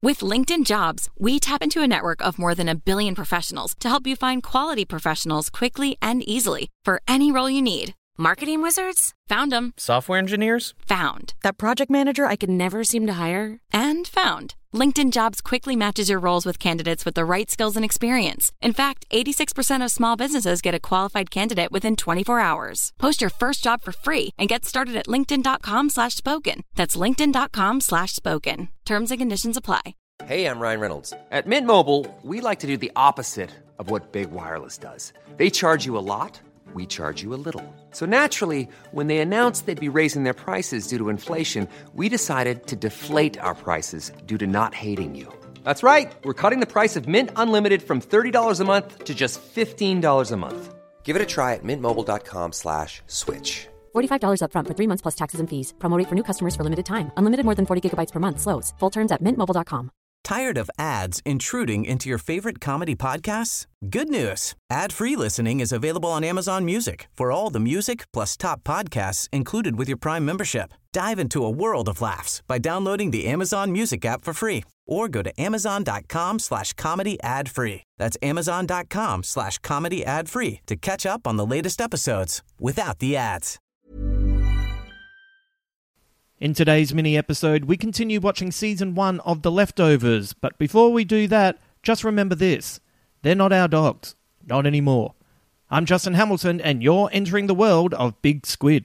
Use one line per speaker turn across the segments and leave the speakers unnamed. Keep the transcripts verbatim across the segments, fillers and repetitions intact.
With LinkedIn Jobs, we tap into a network of more than a billion professionals to help you find quality professionals quickly and easily for any role you need. Marketing wizards? Found them.
Software engineers?
Found. That project manager I could never seem to hire? And found. LinkedIn Jobs quickly matches your roles with candidates with the right skills and experience. In fact, eighty-six percent of small businesses get a qualified candidate within twenty-four hours. Post your first job for free and get started at linkedin.com slash spoken. That's linkedin.com slash spoken. Terms and conditions apply.
Hey, I'm Ryan Reynolds. At Mint Mobile, we like to do the opposite of what Big Wireless does. They charge you a lot. We charge you a little. So naturally, when they announced they'd be raising their prices due to inflation, we decided to deflate our prices due to not hating you. That's right. We're cutting the price of Mint Unlimited from thirty dollars a month to just fifteen dollars a month. Give it a try at mintmobile.com slash switch.
forty-five dollars up front for three months plus taxes and fees. Promo rate for new customers for limited time. Unlimited more than forty gigabytes per month. Slows full terms at mint mobile dot com.
Tired of ads intruding into your favorite comedy podcasts? Good news. Ad-free listening is available on Amazon Music for all the music plus top podcasts included with your Prime membership. Dive into a world of laughs by downloading the Amazon Music app for free or go to amazon.com slash comedy ad free. That's amazon.com slash comedy ad free to catch up on the latest episodes without the ads.
In today's mini-episode, we continue watching Season one of The Leftovers, but before we do that, just remember this. They're not our dogs. Not anymore. I'm Justin Hamilton, and you're entering the world of Big Squid.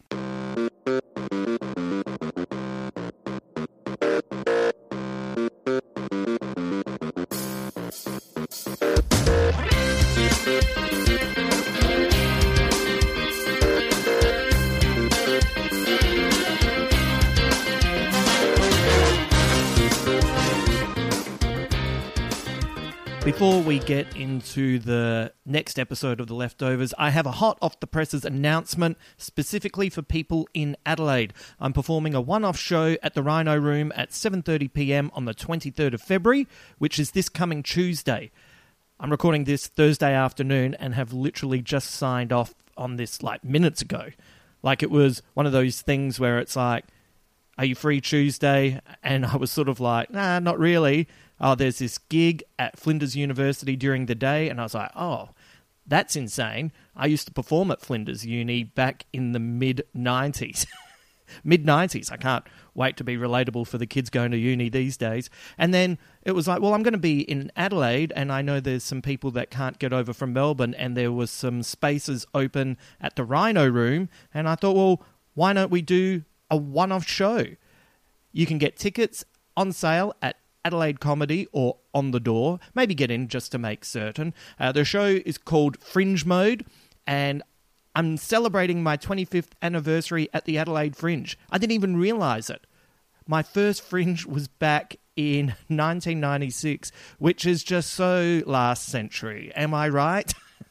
Before we get into the next episode of The Leftovers, I have a hot off the presses announcement specifically for people in Adelaide. I'm performing a one-off show at the Rhino Room at seven thirty p m on the twenty-third of February, which is this coming Tuesday. I'm recording this Thursday afternoon and have literally just signed off on this like minutes ago. Like it was one of those things where it's like, are you free Tuesday? And I was sort of like, nah, not really. Oh, there's this gig at Flinders University during the day, and I was like, oh, that's insane. I used to perform at Flinders Uni back in the mid nineties. mid nineties. I can't wait to be relatable for the kids going to uni these days. And then it was like, well, I'm going to be in Adelaide, and I know there's some people that can't get over from Melbourne, and there was some spaces open at the Rhino Room, and I thought, well, why don't we do a one-off show? You can get tickets on sale at Adelaide Comedy or On the Door. Maybe get in just to make certain. Uh, the show is called Fringe Mode, and I'm celebrating my twenty-fifth anniversary at the Adelaide Fringe. I didn't even realise it. My first Fringe was back in nineteen ninety-six, which is just so last century. Am I right?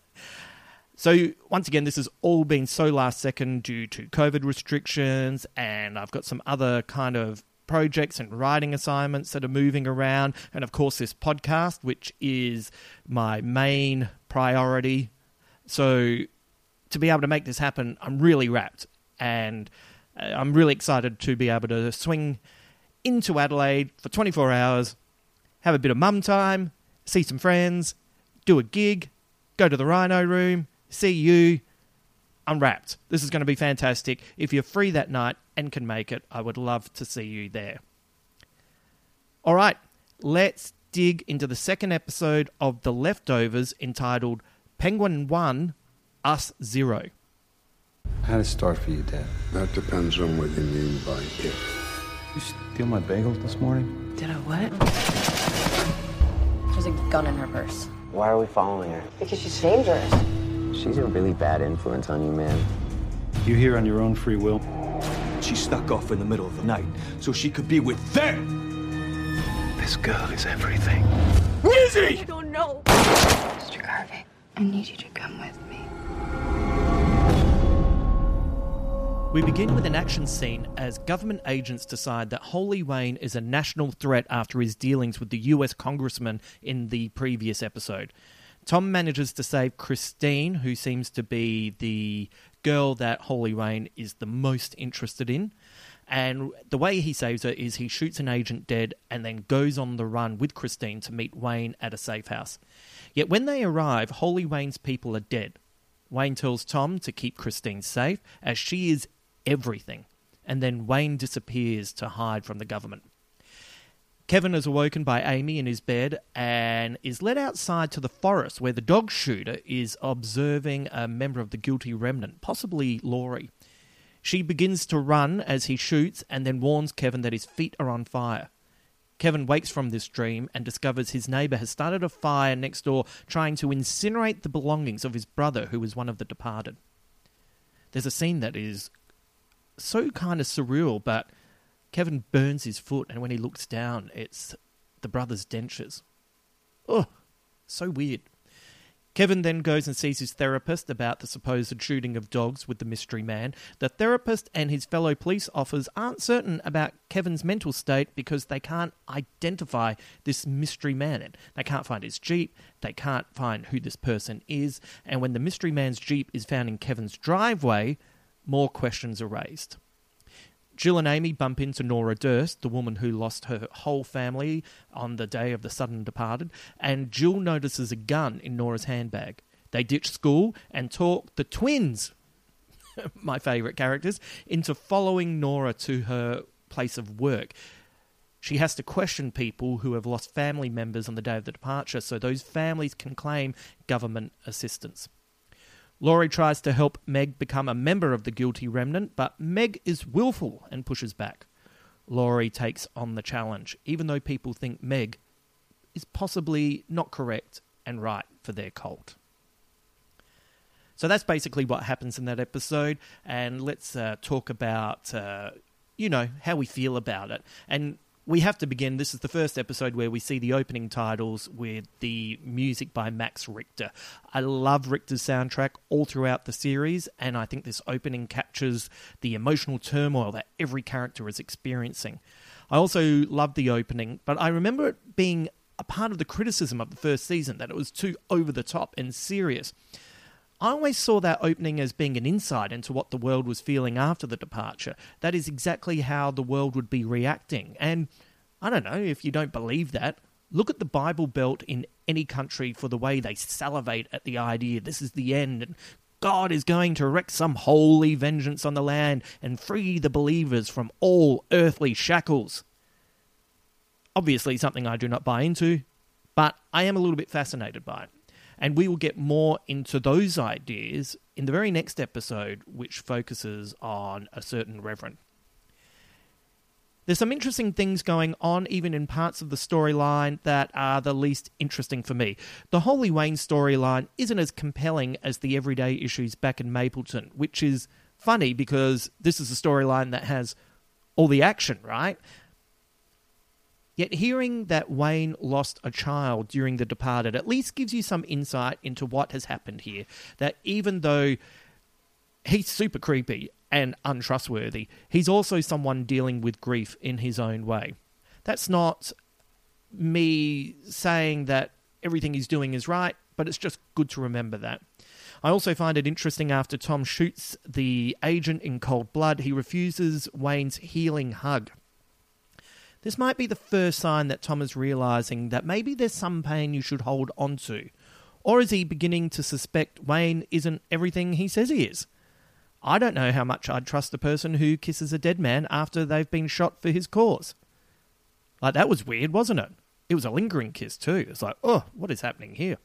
So, once again, this has all been so last second due to COVID restrictions, and I've got some other kind of projects and writing assignments that are moving around, and of course this podcast, which is my main priority. So to be able to make this happen, I'm really wrapped, and I'm really excited to be able to swing into Adelaide for twenty-four hours, have a bit of mum time, see some friends, do a gig, go to the Rhino Room, see you. I'm wrapped. This is going to be fantastic. If you're free that night and can make it, I would love to see you there. All right, let's dig into the second episode of The Leftovers entitled Penguin one, Us Zero.
How did it start for you, Dad?
That depends on what you mean by it.
You steal my bagels this morning?
Did I what? There's a gun in her purse.
Why are we following her?
Because she's dangerous.
She's a really bad influence on you, man.
You're here on your own free will.
She snuck off in the middle of the night so she could be with them. This girl is everything. Lizzie!
I don't know.
Mister Garvey, I need you to come with me.
We begin with an action scene as government agents decide that Holy Wayne is a national threat after his dealings with the U S congressman in the previous episode. Tom manages to save Christine, who seems to be the girl that Holy Wayne is the most interested in. And the way he saves her is he shoots an agent dead and then goes on the run with Christine to meet Wayne at a safe house. Yet when they arrive, Holy Wayne's people are dead. Wayne tells Tom to keep Christine safe, as she is everything. And then Wayne disappears to hide from the government. Kevin is awoken by Amy in his bed and is led outside to the forest where the dog shooter is observing a member of the guilty remnant, possibly Laurie. She begins to run as he shoots and then warns Kevin that his feet are on fire. Kevin wakes from this dream and discovers his neighbour has started a fire next door trying to incinerate the belongings of his brother, who was one of the departed. There's a scene that is so kind of surreal, but Kevin burns his foot, and when he looks down, it's the brother's dentures. Oh, so weird. Kevin then goes and sees his therapist about the supposed shooting of dogs with the mystery man. The therapist and his fellow police officers aren't certain about Kevin's mental state because they can't identify this mystery man. They can't find his Jeep, they can't find who this person is, and when the mystery man's Jeep is found in Kevin's driveway, more questions are raised. Jill and Amy bump into Nora Durst, the woman who lost her whole family on the day of the sudden departed, and Jill notices a gun in Nora's handbag. They ditch school and talk the twins, my favourite characters, into following Nora to her place of work. She has to question people who have lost family members on the day of the departure so those families can claim government assistance. Laurie tries to help Meg become a member of the guilty remnant, but Meg is willful and pushes back. Laurie takes on the challenge, even though people think Meg is possibly not correct and right for their cult. So that's basically what happens in that episode, and let's uh, talk about, uh, you know, how we feel about it. And we have to begin. This is the first episode where we see the opening titles with the music by Max Richter. I love Richter's soundtrack all throughout the series, and I think this opening captures the emotional turmoil that every character is experiencing. I also love the opening, but I remember it being a part of the criticism of the first season, that it was too over the top and serious. I always saw that opening as being an insight into what the world was feeling after the departure. That is exactly how the world would be reacting. And I don't know, if you don't believe that, look at the Bible Belt in any country for the way they salivate at the idea this is the end and God is going to wreak some holy vengeance on the land and free the believers from all earthly shackles. Obviously something I do not buy into, but I am a little bit fascinated by it. And we will get more into those ideas in the very next episode, which focuses on a certain reverend. There's some interesting things going on, even in parts of the storyline that are the least interesting for me. The Holy Wayne storyline isn't as compelling as the everyday issues back in Mapleton, which is funny because this is a storyline that has all the action, right? Yet hearing that Wayne lost a child during The Departed at least gives you some insight into what has happened here. That even though he's super creepy and untrustworthy, he's also someone dealing with grief in his own way. That's not me saying that everything he's doing is right, but it's just good to remember that. I also find it interesting after Tom shoots the agent in cold blood, he refuses Wayne's healing hug. This might be the first sign that Tom is realising that maybe there's some pain you should hold on to. Or is he beginning to suspect Wayne isn't everything he says he is? I don't know how much I'd trust a person who kisses a dead man after they've been shot for his cause. Like, that was weird, wasn't it? It was a lingering kiss too. It's like, oh, what is happening here?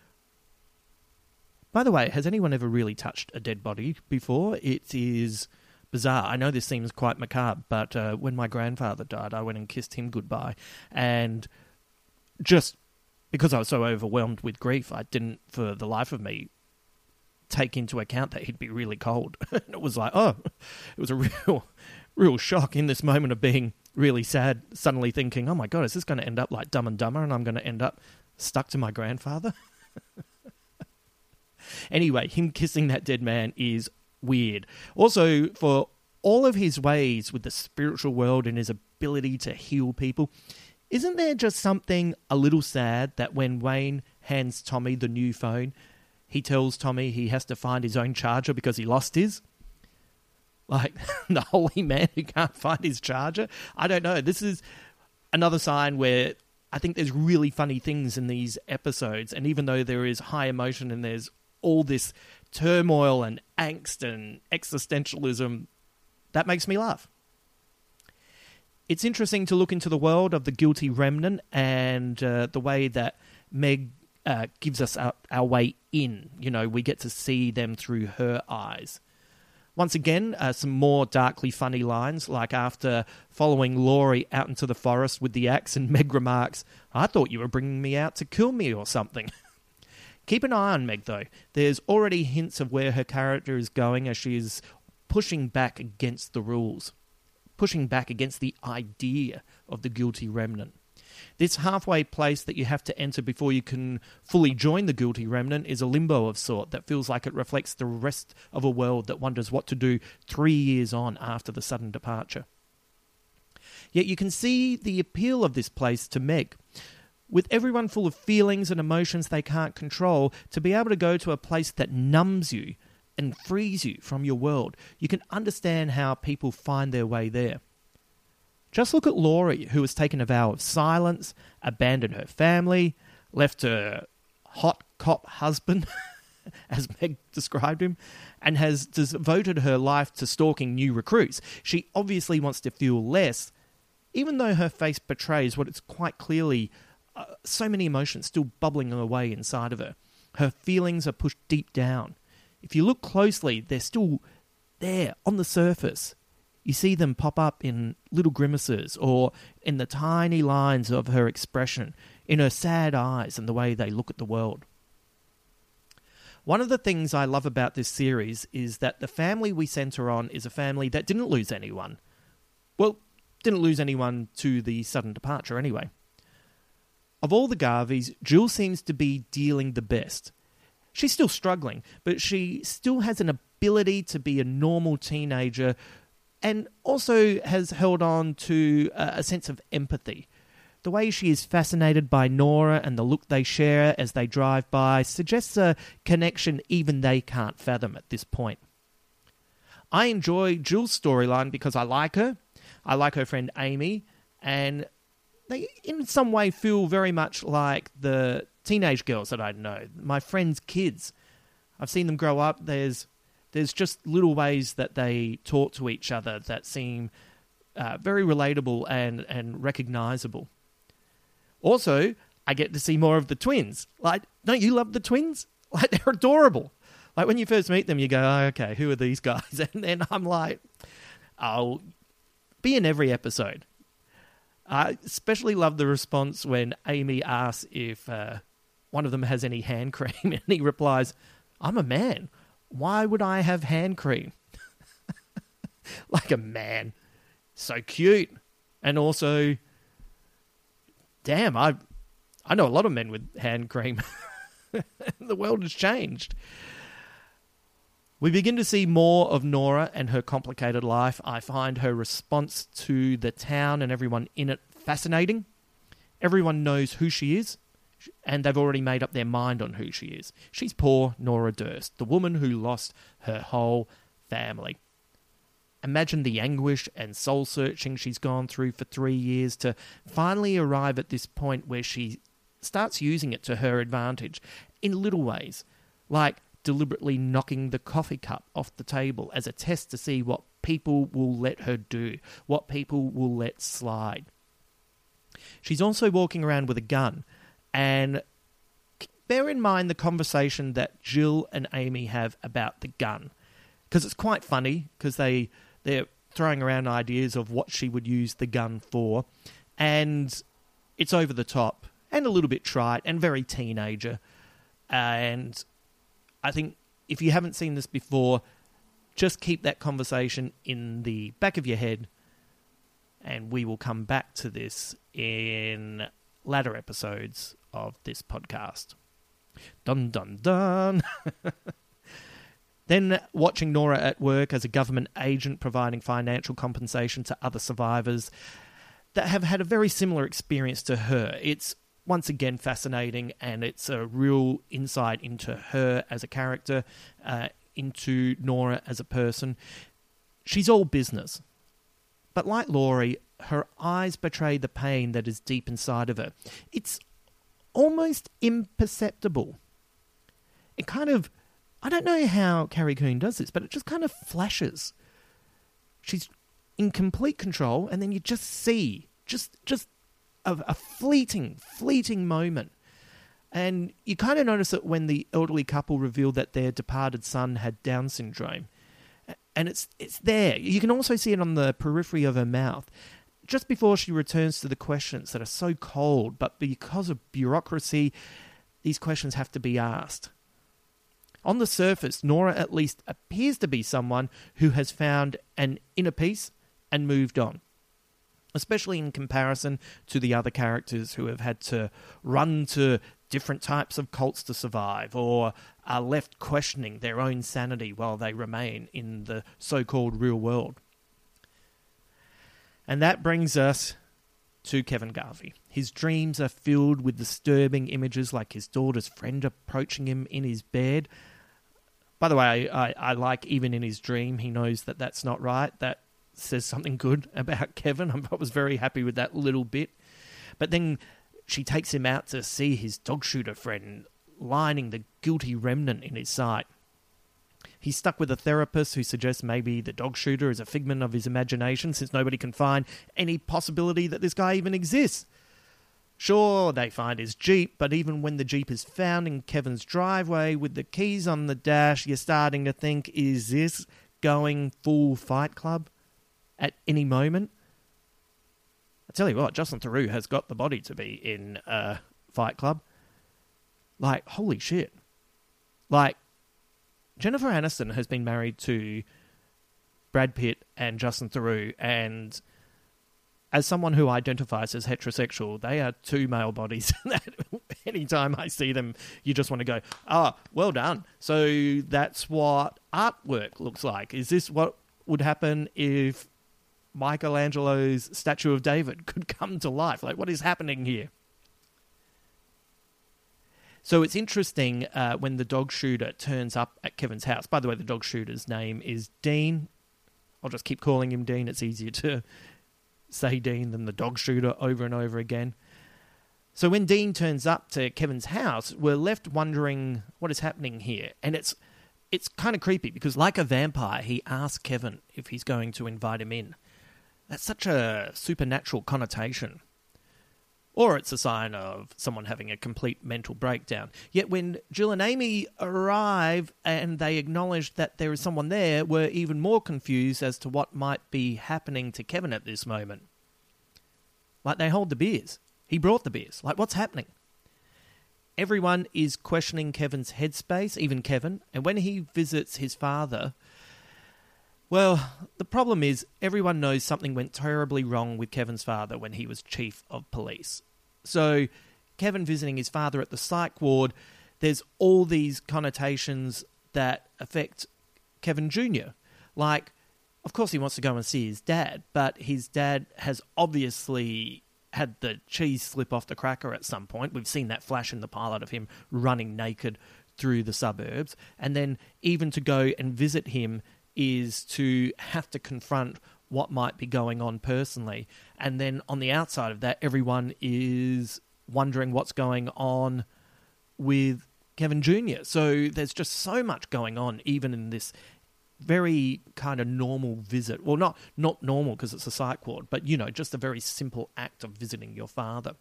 By the way, has anyone ever really touched a dead body before? It is bizarre. I know this seems quite macabre, but uh, when my grandfather died, I went and kissed him goodbye. And just because I was so overwhelmed with grief, I didn't, for the life of me, take into account that he'd be really cold. It was like, oh, it was a real, real shock in this moment of being really sad, suddenly thinking, oh my God, is this going to end up like Dumb and Dumber and I'm going to end up stuck to my grandfather? Anyway, him kissing that dead man is weird. Also, for all of his ways with the spiritual world and his ability to heal people, isn't there just something a little sad that when Wayne hands Tommy the new phone, he tells Tommy he has to find his own charger because he lost his? Like, the holy man who can't find his charger? I don't know. This is another sign where I think there's really funny things in these episodes, and even though there is high emotion and there's all this turmoil and angst and existentialism, that makes me laugh. It's interesting to look into the world of the Guilty Remnant and uh, the way that Meg uh, gives us our, our way in. You know, we get to see them through her eyes. Once again, uh, some more darkly funny lines, like after following Laurie out into the forest with the axe, and Meg remarks, "I thought you were bringing me out to kill me or something." Keep an eye on Meg, though. There's already hints of where her character is going as she is pushing back against the rules, pushing back against the idea of the Guilty Remnant. This halfway place that you have to enter before you can fully join the Guilty Remnant is a limbo of sort that feels like it reflects the rest of a world that wonders what to do three years on after the sudden departure. Yet you can see the appeal of this place to Meg. With everyone full of feelings and emotions they can't control, to be able to go to a place that numbs you and frees you from your world, you can understand how people find their way there. Just look at Laurie, who has taken a vow of silence, abandoned her family, left her hot cop husband, as Meg described him, and has devoted her life to stalking new recruits. She obviously wants to feel less, even though her face betrays what is quite clearly uh, so many emotions still bubbling away inside of her. Her feelings are pushed deep down. If you look closely, they're still there on the surface. You see them pop up in little grimaces or in the tiny lines of her expression, in her sad eyes and the way they look at the world. One of the things I love about this series is that the family we centre on is a family that didn't lose anyone. Well, didn't lose anyone to the sudden departure anyway. Of all the Garveys, Jill seems to be dealing the best. She's still struggling, but she still has an ability to be a normal teenager and also has held on to a sense of empathy. The way she is fascinated by Nora and the look they share as they drive by suggests a connection even they can't fathom at this point. I enjoy Jill's storyline because I like her, I like her friend Amy, and they in some way feel very much like the teenage girls that I know, my friends' kids. I've seen them grow up. There's There's just little ways that they talk to each other that seem uh, very relatable and, and recognisable. Also, I get to see more of the twins. Like, don't you love the twins? Like, they're adorable. Like, when you first meet them, you go, oh, okay, who are these guys? And then I'm like, I'll be in every episode. I especially love the response when Amy asks if uh, one of them has any hand cream, and he replies, I'm a man. Why would I have hand cream? Like a man. So cute. And also, damn, I I know a lot of men with hand cream. The world has changed. We begin to see more of Nora and her complicated life. I find her response to the town and everyone in it fascinating. Everyone knows who she is, and they've already made up their mind on who she is. She's poor Nora Durst, the woman who lost her whole family. Imagine the anguish and soul-searching she's gone through for three years to finally arrive at this point where she starts using it to her advantage in little ways, like deliberately knocking the coffee cup off the table as a test to see what people will let her do, what people will let slide. She's also walking around with a gun, and bear in mind the conversation that Jill and Amy have about the gun, because it's quite funny, because they, they're throwing around ideas of what she would use the gun for, and it's over the top, and a little bit trite, and very teenager. And I think if you haven't seen this before, just keep that conversation in the back of your head, and we will come back to this in latter episodes of this podcast. Dun dun dun. Then watching Nora at work as a government agent providing financial compensation to other survivors that have had a very similar experience to her. It's once again fascinating, and it's a real insight into her as a character, uh, into Nora as a person. She's all business. But like Laurie, her eyes betray the pain that is deep inside of her. It's almost imperceptible. It kind of... I don't know how Carrie Coon does this, but it just kind of flashes. She's in complete control, and then you just see, just just a, a fleeting, fleeting moment. And you kind of notice it when the elderly couple revealed that their departed son had Down syndrome. And it's it's there. You can also see it on the periphery of her mouth. Just before she returns to the questions that are so cold, but because of bureaucracy, these questions have to be asked. On the surface, Nora at least appears to be someone who has found an inner peace and moved on, especially in comparison to the other characters who have had to run to different types of cults to survive or are left questioning their own sanity while they remain in the so-called real world. And that brings us to Kevin Garvey. His dreams are filled with disturbing images like his daughter's friend approaching him in his bed. By the way, I, I like even in his dream, he knows that that's not right. That says something good about Kevin. I was very happy with that little bit. But then she takes him out to see his dog shooter friend, lining the guilty remnant in his sight. He's stuck with a therapist who suggests maybe the dog shooter is a figment of his imagination since nobody can find any possibility that this guy even exists. Sure, they find his Jeep, but even when the Jeep is found in Kevin's driveway with the keys on the dash, you're starting to think, is this going full Fight Club at any moment? I tell you what, Justin Theroux has got the body to be in uh, Fight Club. Like, holy shit. Like, Jennifer Aniston has been married to Brad Pitt and Justin Theroux, and as someone who identifies as heterosexual, they are two male bodies that anytime I see them, you just want to go, ah, oh, well done. So that's what artwork looks like. Is this what would happen if Michelangelo's statue of David could come to life? Like, what is happening here? So it's interesting uh, when the dog shooter turns up at Kevin's house. By the way, the dog shooter's name is Dean. I'll just keep calling him Dean. It's easier to say Dean than the dog shooter over and over again. So when Dean turns up to Kevin's house, we're left wondering what is happening here. And it's it's kind of creepy because like a vampire, he asks Kevin if he's going to invite him in. That's such a supernatural connotation. Or it's a sign of someone having a complete mental breakdown. Yet when Jill and Amy arrive and they acknowledge that there is someone there, we're even more confused as to what might be happening to Kevin at this moment. Like, they hold the beers. He brought the beers. Like, what's happening? Everyone is questioning Kevin's headspace, even Kevin. And when he visits his father, well, the problem is everyone knows something went terribly wrong with Kevin's father when he was chief of police. So Kevin visiting his father at the psych ward, there's all these connotations that affect Kevin Junior Like, of course he wants to go and see his dad, but his dad has obviously had the cheese slip off the cracker at some point. We've seen that flash in the pilot of him running naked through the suburbs. And then even to go and visit him is to have to confront what might be going on personally. And then on the outside of that, everyone is wondering what's going on with Kevin Junior So there's just so much going on, even in this very kind of normal visit. Well, not, not normal because it's a psych ward, but, you know, just a very simple act of visiting your father.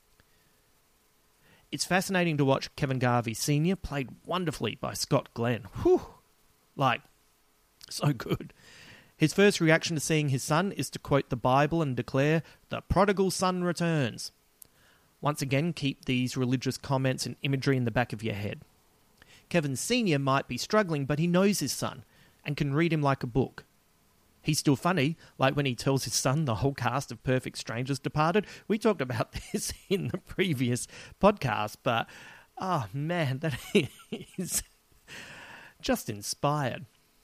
It's fascinating to watch Kevin Garvey Senior, played wonderfully by Scott Glenn. Whew! Like, so good. His first reaction to seeing his son is to quote the Bible and declare, "The prodigal son returns." Once again, keep these religious comments and imagery in the back of your head. Kevin Senior might be struggling, but he knows his son and can read him like a book. He's still funny, like when he tells his son the whole cast of Perfect Strangers departed. We talked about this in the previous podcast, but, oh man, that is just inspired.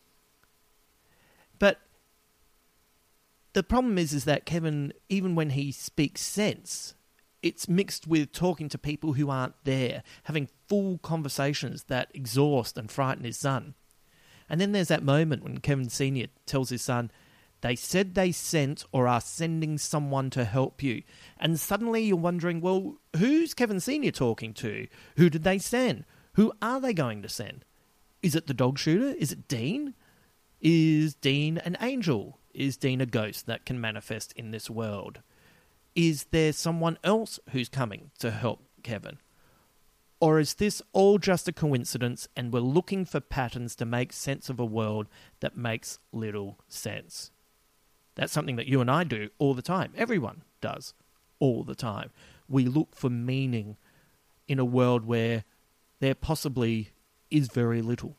But the problem is, is that Kevin, even when he speaks sense, it's mixed with talking to people who aren't there, having full conversations that exhaust and frighten his son. And then there's that moment when Kevin Senior tells his son, they said they sent or are sending someone to help you. And suddenly you're wondering, well, who's Kevin Senior talking to? Who did they send? Who are they going to send? Is it the dog shooter? Is it Dean? Is Dean an angel? Is Dean a ghost that can manifest in this world? Is there someone else who's coming to help Kevin? Or is this all just a coincidence and we're looking for patterns to make sense of a world that makes little sense? That's something that you and I do all the time. Everyone does all the time. We look for meaning in a world where there possibly is very little.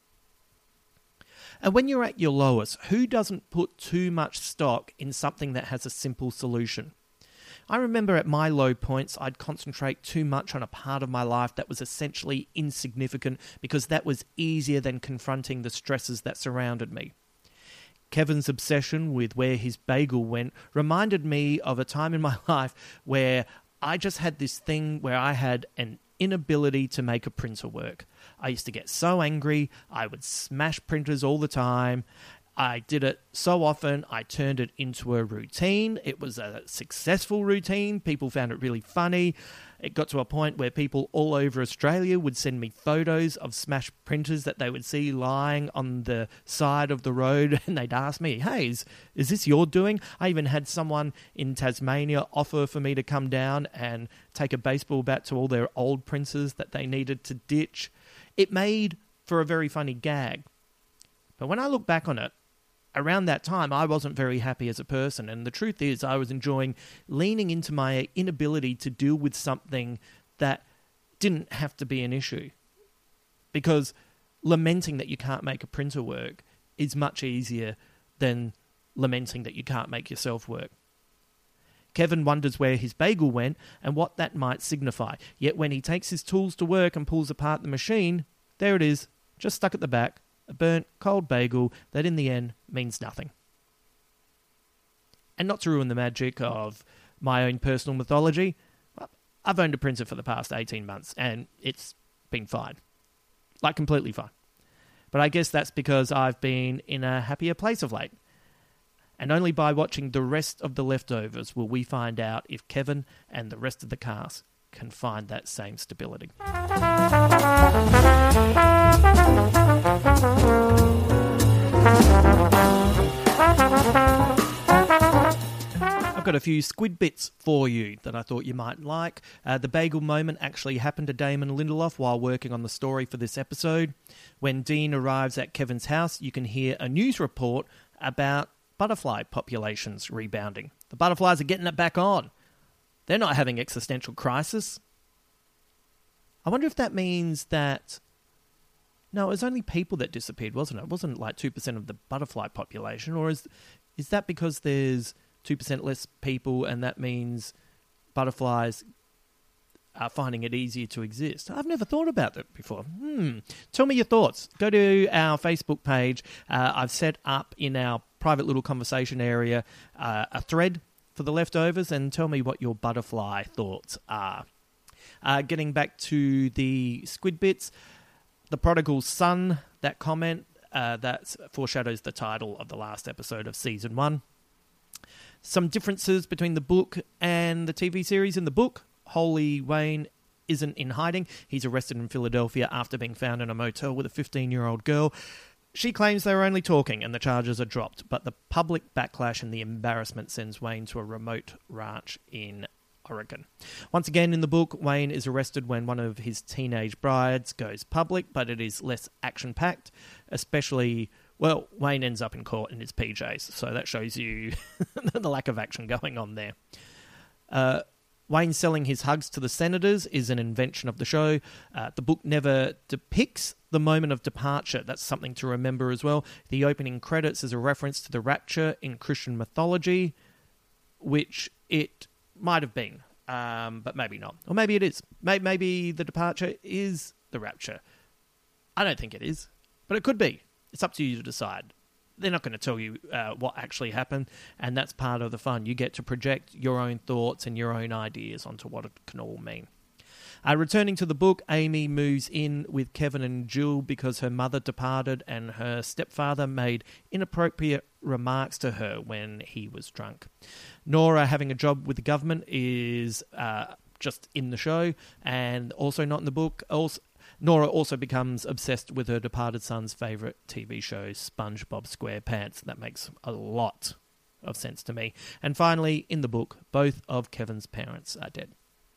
And when you're at your lowest, who doesn't put too much stock in something that has a simple solution? I remember at my low points, I'd concentrate too much on a part of my life that was essentially insignificant because that was easier than confronting the stresses that surrounded me. Kevin's obsession with where his bagel went reminded me of a time in my life where I just had this thing where I had an inability to make a printer work. I used to get so angry, I would smash printers all the time. I did it so often, I turned it into a routine. It was a successful routine. People found it really funny. It got to a point where people all over Australia would send me photos of smashed printers that they would see lying on the side of the road, and they'd ask me, hey, is, is this your doing? I even had someone in Tasmania offer for me to come down and take a baseball bat to all their old printers that they needed to ditch. It made for a very funny gag. But when I look back on it, around that time, I wasn't very happy as a person, and the truth is I was enjoying leaning into my inability to deal with something that didn't have to be an issue. Because lamenting that you can't make a printer work is much easier than lamenting that you can't make yourself work. Kevin wonders where his bagel went and what that might signify, yet when he takes his tools to work and pulls apart the machine, there it is, just stuck at the back. A burnt, cold bagel that in the end means nothing. And not to ruin the magic of my own personal mythology, I've owned a printer for the past eighteen months and it's been fine. Like completely fine. But I guess that's because I've been in a happier place of late. And only by watching the rest of The Leftovers will we find out if Kevin and the rest of the cast can find that same stability. I've got a few squid bits for you that I thought you might like. Uh, the bagel moment actually happened to Damon Lindelof while working on the story for this episode. When Dean arrives at Kevin's house, you can hear a news report about butterfly populations rebounding. The butterflies are getting it back on. They're not having existential crisis. I wonder if that means that... No, it was only people that disappeared, wasn't it? It wasn't like two percent of the butterfly population. Or is is that because there's two percent less people and that means butterflies are finding it easier to exist? I've never thought about that before. Hmm. Tell me your thoughts. Go to our Facebook page. Uh, I've set up in our private little conversation area uh, a thread for The Leftovers, and tell me what your butterfly thoughts are. Uh, getting back to the squid bits, the prodigal son, that comment, uh, that foreshadows the title of the last episode of season one. Some differences between the book and the T V series. In the book, Holy Wayne isn't in hiding. He's arrested in Philadelphia after being found in a motel with a fifteen-year-old girl. She claims they were only talking and the charges are dropped, but the public backlash and the embarrassment sends Wayne to a remote ranch in Oregon. Once again, in the book, Wayne is arrested when one of his teenage brides goes public, but it is less action-packed, especially, well, Wayne ends up in court in his P Js, so that shows you the lack of action going on there. Uh, Wayne selling his hugs to the senators is an invention of the show. Uh, the book never depicts the moment of departure. That's something to remember as well. The opening credits is a reference to the rapture in Christian mythology, which it might have been, um, but maybe not. Or maybe it is. Maybe, maybe the departure is the rapture. I don't think it is, but it could be. It's up to you to decide. They're not going to tell you uh, what actually happened, and that's part of the fun. You get to project your own thoughts and your own ideas onto what it can all mean. Uh, returning to the book, Amy moves in with Kevin and Jill because her mother departed and her stepfather made inappropriate remarks to her when he was drunk. Nora, having a job with the government, is uh, just in the show and also not in the book. Also, Nora also becomes obsessed with her departed son's favourite T V show, SpongeBob SquarePants. That makes a lot of sense to me. And finally, in the book, both of Kevin's parents are dead.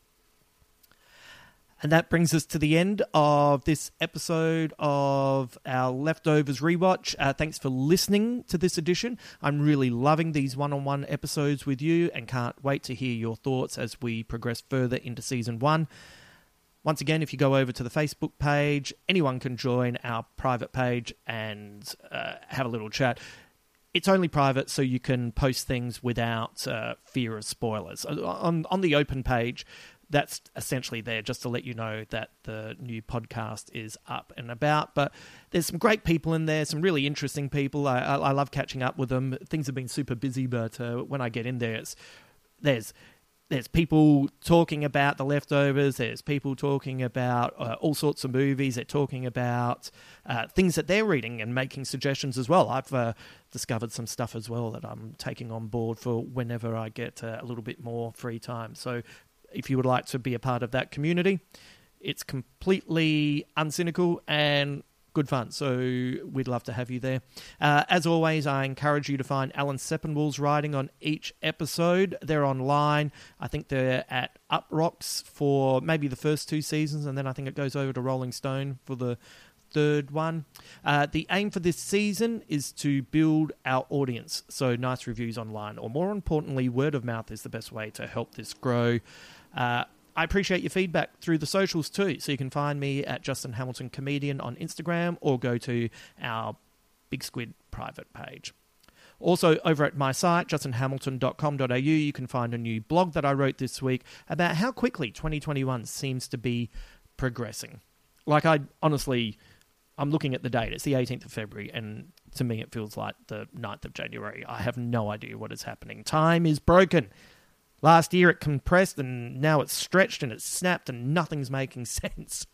And that brings us to the end of this episode of our Leftovers Rewatch. Uh, thanks for listening to this edition. I'm really loving these one-on-one episodes with you and can't wait to hear your thoughts as we progress further into Season one. Once again, if you go over to the Facebook page, anyone can join our private page and uh, have a little chat. It's only private, so you can post things without uh, fear of spoilers. On, on the open page, that's essentially there just to let you know that the new podcast is up and about. But there's some great people in there, some really interesting people. I, I, I love catching up with them. Things have been super busy, but uh, when I get in there, it's, there's there's people talking about The Leftovers. There's people talking about uh, all sorts of movies. They're talking about uh, things that they're reading and making suggestions as well. I've uh, discovered some stuff as well that I'm taking on board for whenever I get uh, a little bit more free time. So if you would like to be a part of that community, it's completely uncynical and good fun. So we'd love to have you there. Uh, as always, I encourage you to find Alan Sepinwall's writing on each episode. They're online. I think they're at Uprocks for maybe the first two seasons, and then I think it goes over to Rolling Stone for the third one. Uh, the aim for this season is to build our audience. So nice reviews online, or more importantly, word of mouth is the best way to help this grow. Uh, I appreciate your feedback through the socials too. So you can find me at Justin Hamilton Comedian on Instagram or go to our Big Squid private page. Also, over at my site, justin hamilton dot com dot a u, you can find a new blog that I wrote this week about how quickly twenty twenty-one seems to be progressing. Like, I honestly, I'm looking at the date. It's the eighteenth of February, and to me it feels like the ninth of January. I have no idea what is happening. Time is broken. Last year it compressed, and now it's stretched and it's snapped, and nothing's making sense.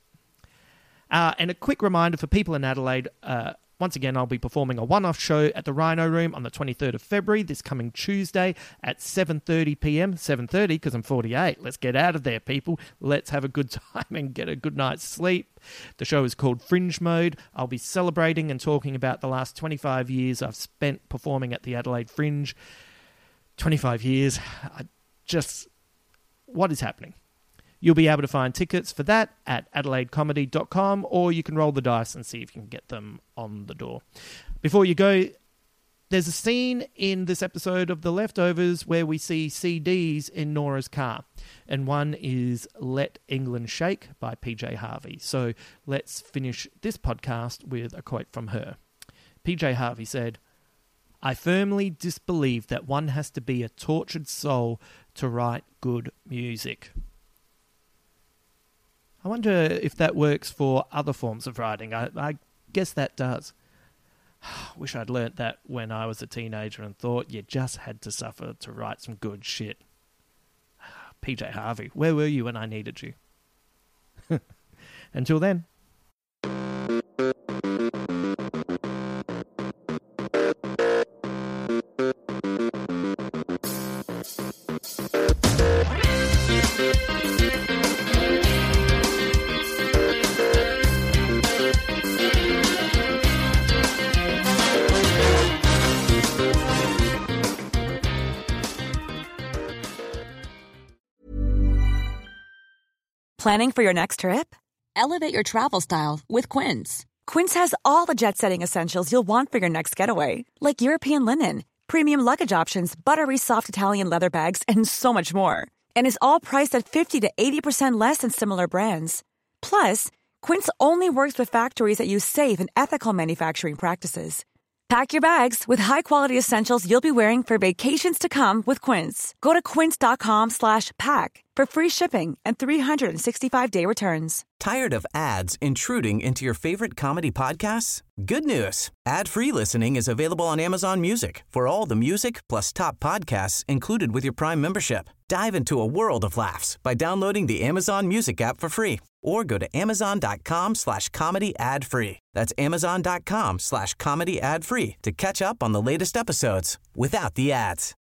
Uh, and a quick reminder for people in Adelaide, uh, once again, I'll be performing a one-off show at the Rhino Room on the twenty-third of February, this coming Tuesday at seven thirty p.m. seven thirty, because I'm forty-eight. Let's get out of there, people. Let's have a good time and get a good night's sleep. The show is called Fringe Mode. I'll be celebrating and talking about the last twenty-five years I've spent performing at the Adelaide Fringe. twenty-five years. I just... What is happening? You'll be able to find tickets for that at adelaide comedy dot com, or you can roll the dice and see if you can get them on the door. Before you go, there's a scene in this episode of The Leftovers where we see C Ds in Nora's car, and one is Let England Shake by P J Harvey. So let's finish this podcast with a quote from her. P J Harvey said, "I firmly disbelieve that one has to be a tortured soul to write good music." I wonder if that works for other forms of writing. I, I guess that does. Wish I'd learnt that when I was a teenager and thought you just had to suffer to write some good shit. P J Harvey, where were you when I needed you? Until then.
Planning for your next trip? Elevate your travel style with Quince. Quince has all the jet-setting essentials you'll want for your next getaway, like European linen, premium luggage options, buttery soft Italian leather bags, and so much more. And is all priced at fifty to eighty percent less than similar brands. Plus, Quince only works with factories that use safe and ethical manufacturing practices. Pack your bags with high-quality essentials you'll be wearing for vacations to come with Quince. Go to quince dot com slash pack for free shipping and three sixty-five day returns.
Tired of ads intruding into your favorite comedy podcasts? Good news. Ad-free listening is available on Amazon Music for all the music plus top podcasts included with your Prime membership. Dive into a world of laughs by downloading the Amazon Music app for free or go to amazon.com slash comedy ad free. That's amazon.com slash comedy ad free to catch up on the latest episodes without the ads.